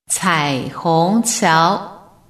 彩虹桥。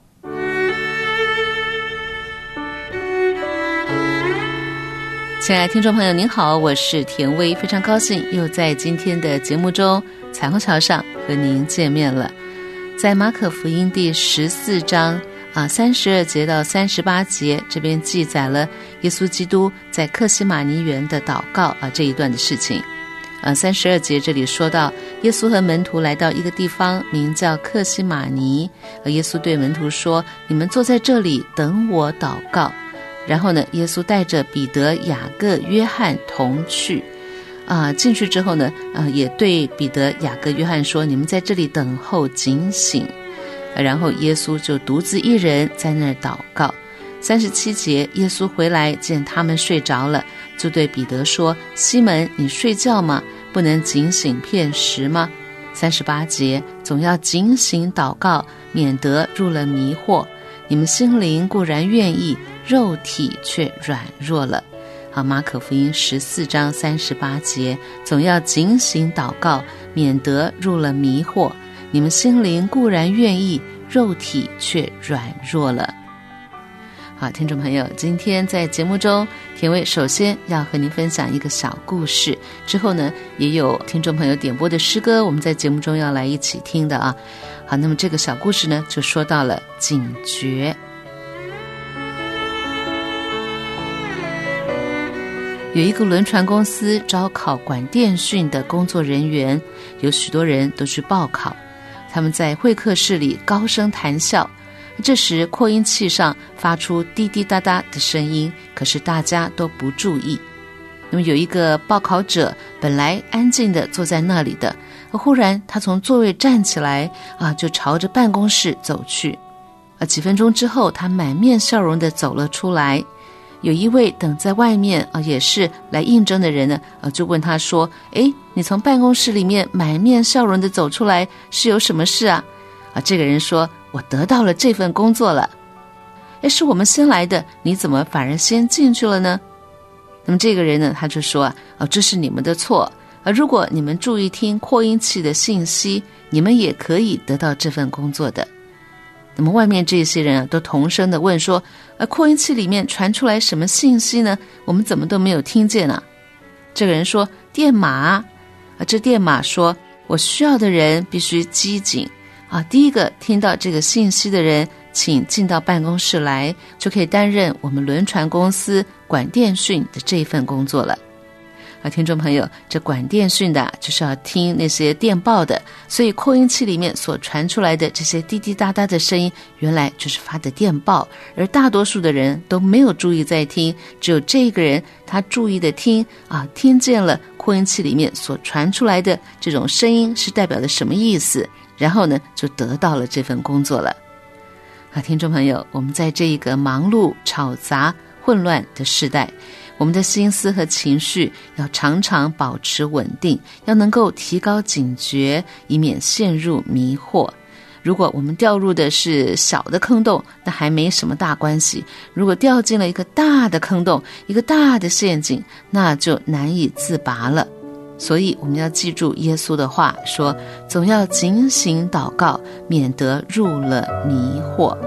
亲爱的听众朋友您好，我是田薇，非常高兴又在今天的节目中彩虹桥上和您见面了。在马可福音第14章32节到38节，这边记载了耶稣基督在客西马尼园的祷告这一段的事情。32节这里说到，耶稣和门徒来到一个地方名叫客西马尼，耶稣对门徒说，你们坐在这里等我祷告。然后呢，耶稣带着彼得、雅各、约翰同去进去之后呢也对彼得、雅各、约翰说，你们在这里等候警醒。然后耶稣就独自一人在那儿祷告。37节，耶稣回来见他们睡着了，就对彼得说，西门，你睡觉吗？不能警醒片时吗？38节，总要警醒祷告，免得入了迷惑。你们心灵固然愿意，肉体却软弱了。好，马可福音14章38节，总要警醒祷告，免得入了迷惑。你们心灵固然愿意，肉体却软弱了。好，听众朋友，今天在节目中，田薇首先要和您分享一个小故事，之后呢，也有听众朋友点播的诗歌，我们在节目中要来一起听的啊。好，那么这个小故事呢，就说到了警觉。有一个轮船公司招考管电讯的工作人员，有许多人都去报考。他们在会客室里高声谈笑，这时扩音器上发出滴滴答答的声音，可是大家都不注意。那么有一个报考者本来安静地坐在那里的，忽然他从座位站起来就朝着办公室走去。几分钟之后，他满面笑容地走了出来。有一位等在外面也是来应征的人呢，就问他说，你从办公室里面满面笑容地走出来，是有什么事啊？这个人说，我得到了这份工作了。是我们先来的，你怎么反而先进去了呢？那么这个人呢，他就说这是你们的错。如果你们注意听扩音器的信息，你们也可以得到这份工作的。那么外面这些人都同声的问说，扩音器里面传出来什么信息呢？我们怎么都没有听见啊？这个人说，电码这电码说，我需要的人必须机警第一个听到这个信息的人，请进到办公室来，就可以担任我们轮船公司管电讯的这一份工作了。听众朋友，这管电讯的就是要听那些电报的，所以扩音器里面所传出来的这些滴滴答答的声音，原来就是发的电报，而大多数的人都没有注意在听，只有这个人他注意的听听见了扩音器里面所传出来的这种声音是代表的什么意思，然后呢就得到了这份工作了。听众朋友，我们在这一个忙碌、吵杂、混乱的时代，我们的心思和情绪要常常保持稳定，要能够提高警觉，以免陷入迷惑。如果我们掉入的是小的坑洞，那还没什么大关系，如果掉进了一个大的坑洞，一个大的陷阱，那就难以自拔了。所以我们要记住耶稣的话说，总要警醒祷告，免得入了迷惑。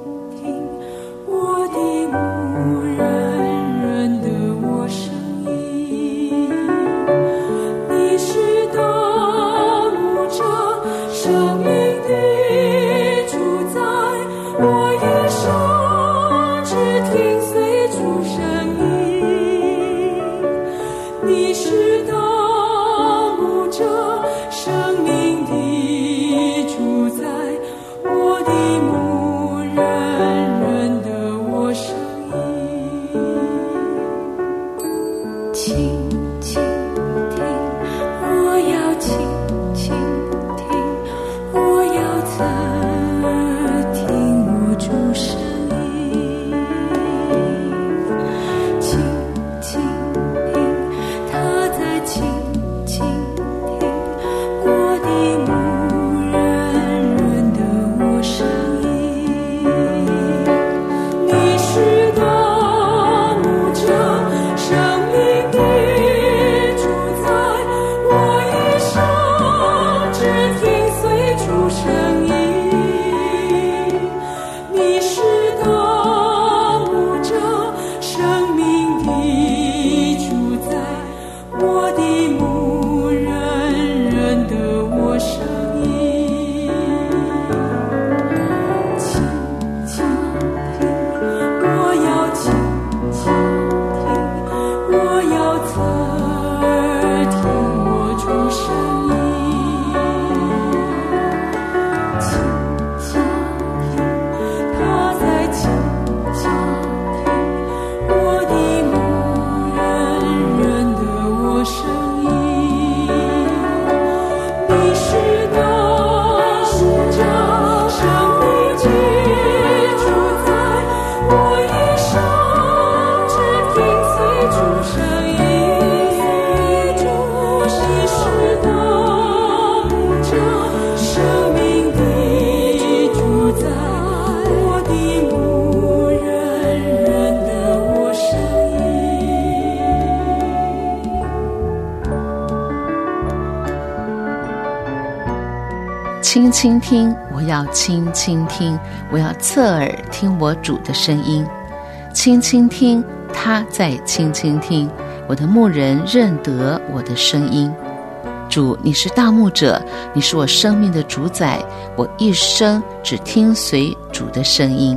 我的牧人人的我声音。 轻倾听，我要轻倾听，我要侧耳听我主的声音。轻倾听，他在轻倾听，我的牧人认得我的声音。主，你是大牧者，你是我生命的主宰，我一生只听随主的声音。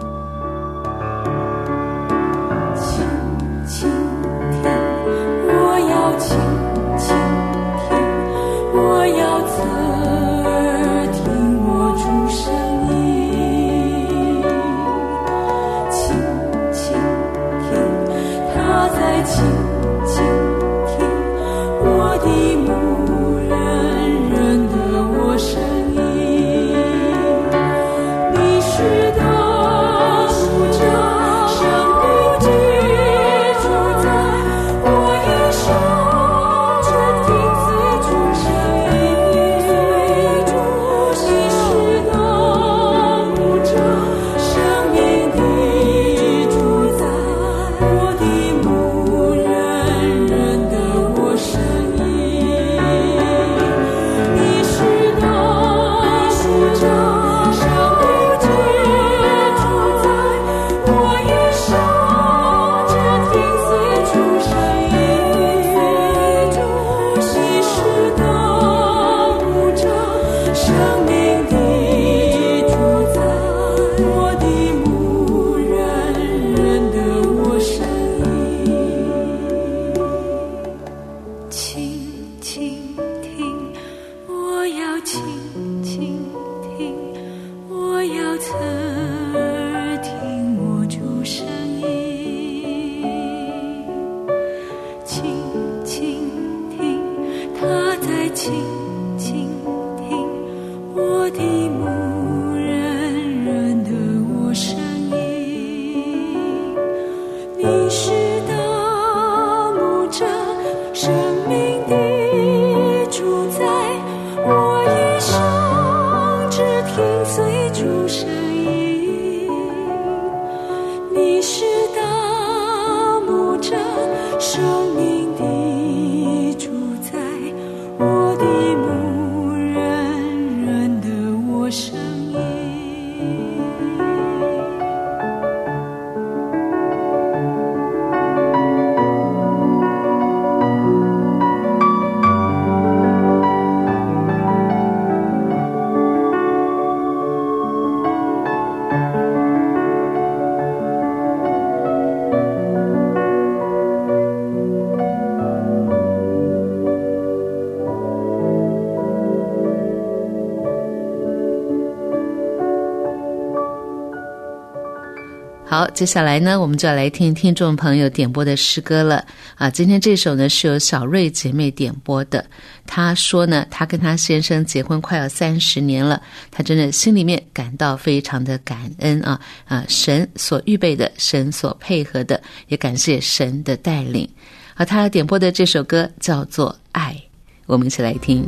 好，接下来呢，我们就要来听听众朋友点播的诗歌了啊。今天这首呢是由小瑞姐妹点播的。她说呢，她跟她先生结婚快要30年了，她真的心里面感到非常的感恩啊，神所预备的，神所配合的，也感谢神的带领。她点播的这首歌叫做《爱》，我们一起来听。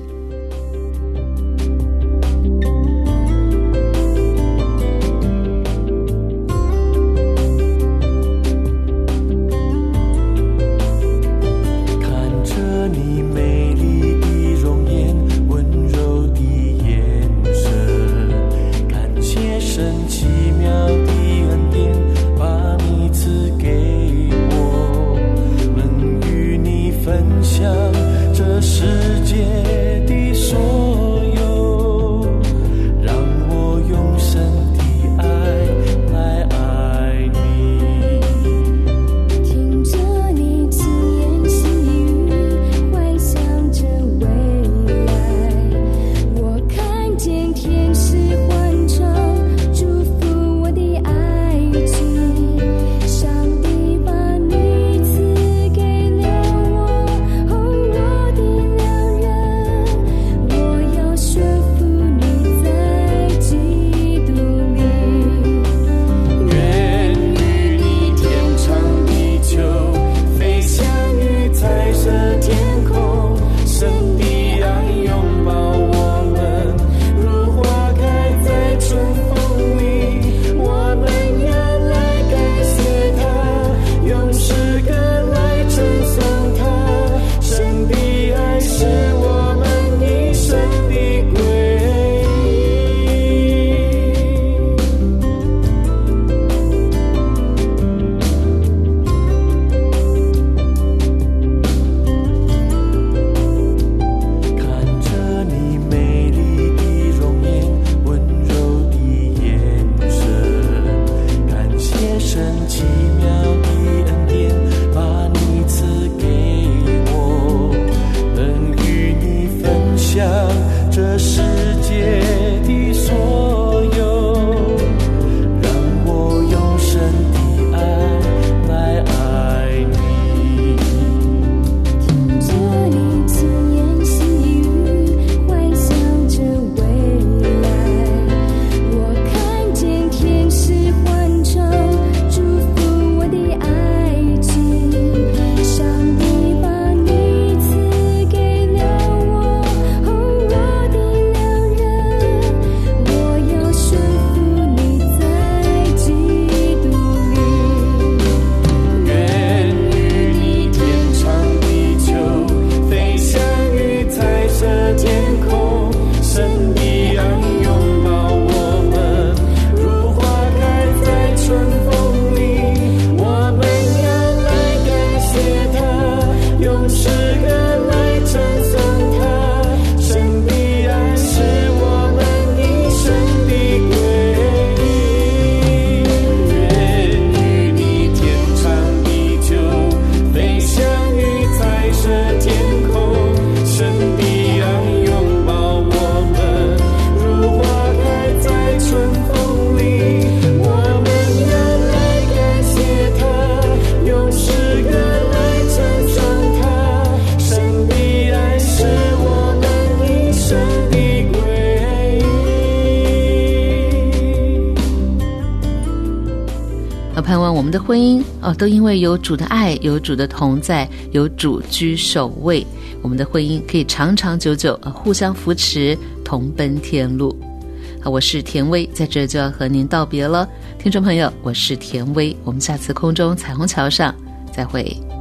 这世界的们的婚姻都因为有主的爱，有主的同在，有主居首位，我们的婚姻可以长长久久互相扶持，同奔天路。我是田薇，在这就要和您道别了。听众朋友，我是田薇，我们下次空中彩虹桥上再会。